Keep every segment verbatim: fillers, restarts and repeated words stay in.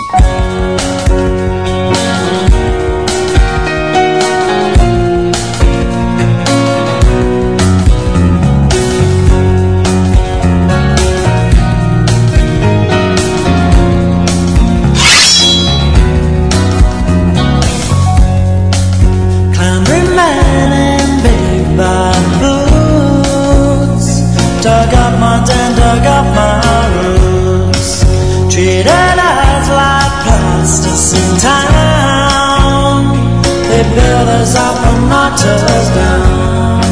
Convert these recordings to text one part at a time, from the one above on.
Dug up my den, dug up my roots, treated us like plasters in town. They built us up and knocked us down.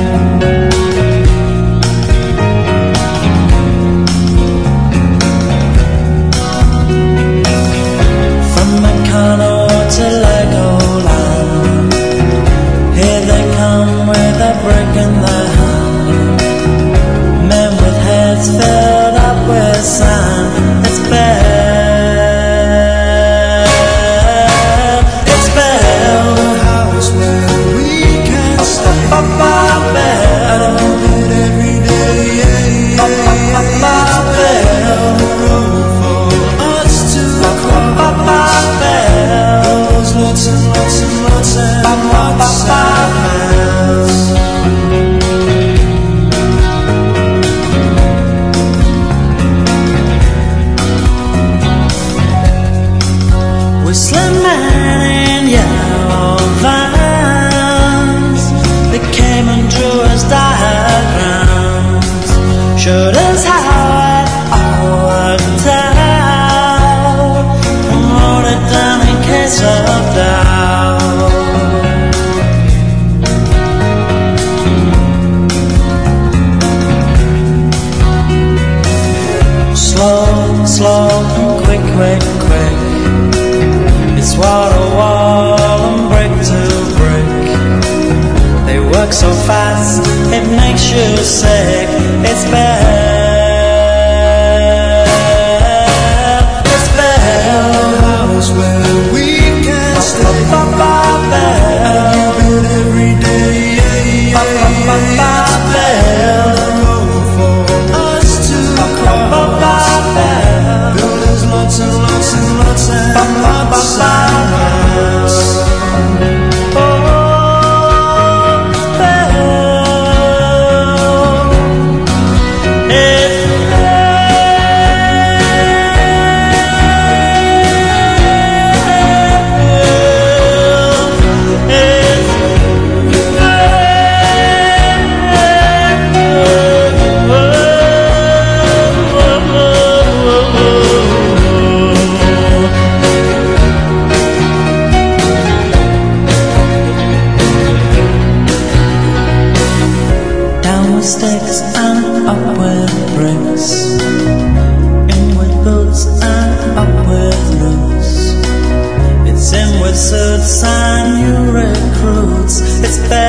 From Meccano to Legoland, here they come with a brick in their hand. It's filled up with sand. It's bad. It's bad. A house where we can stay. Up, up, up, bad. I do it every day. Yeah, yeah, yeah. Up, up, up, bad. Road for us to cross. Up, up, up, bad. There's lots and lots and lots and lots of miles. Whistling men in yellow vans, they came and drew us diagrams, showed us how it all worked out, and wrote it down in case of doubt. Slow, slow, quick, quick, quick. It's wall to wall and brick to brick. They work so fast, it makes you sick. It's bad. It's bad. A house where we can stay. I give it every day. Yeah, yeah, yeah. It's bad. Road for us to cross. Builders lots and lots and lots and lots of. Sticks and up with bricks, in with boots and up with roots. It's in with suits and new recruits. It's better.